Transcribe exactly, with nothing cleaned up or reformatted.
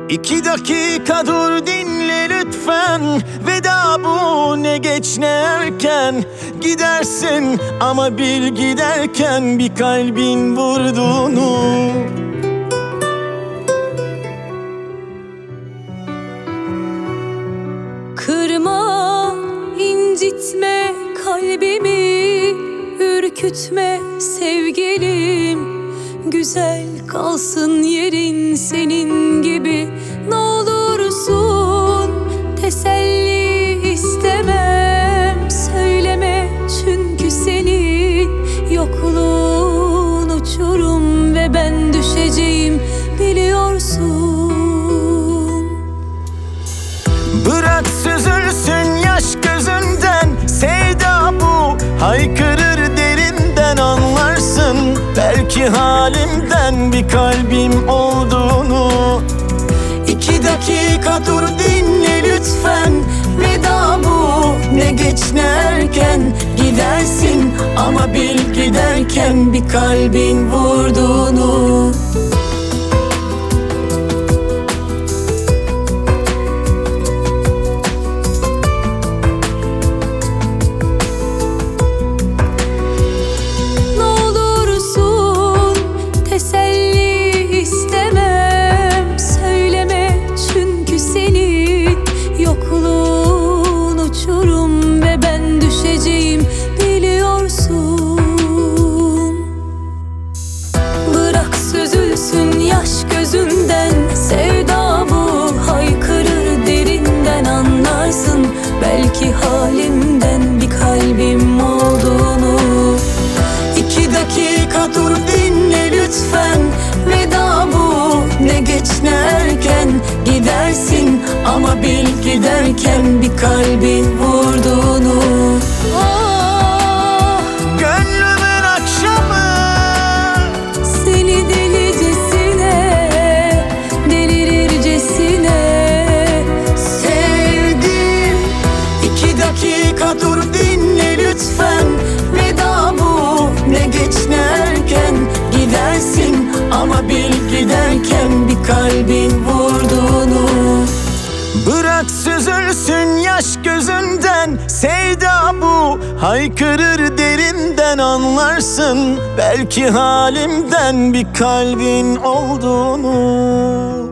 İki dakika dur dinle lütfen. Veda bu, ne geç ne erken. Gidersin ama bil giderken bir kalbin vurduğunu. Kırma, incitme kalbimi, ürkütme sevgilim. Güzel kalsın yerin senin gibi, ne olursun teselli istemem. Söyleme çünkü senin yokluğun uçurum ve ben düşeceğim biliyorsun. Bırak süzülsün yaş gözünden, sevda bu haykırır derinden, anlarsın belki halimden bir kalbim olduğunu. İki dakika dur dinle lütfen, veda bu, ne geç ne erken. Gidersin ama bil giderken bir kalbin vurduğunu. Yaş gözünden, sevda bu haykırır derinden, anlarsın belki halimden bir kalbim olduğunu. İki dakika dur dinle lütfen, veda bu, ne geç ne erken. Gidersin ama bil giderken bir kalbin vurduğunu. Oh, Gönlümün akşamı seni delicesine, delirircesine sevdim. İki dakika dur dinle lütfen, veda bu, ne geç ne erken. Gidersin ama bil giderken bir kalbin vurduğunu. Bırak süzülsün yaş gözünden, sevda bu haykırır derinden, anlarsın belki halimden bir kalbin olduğunu.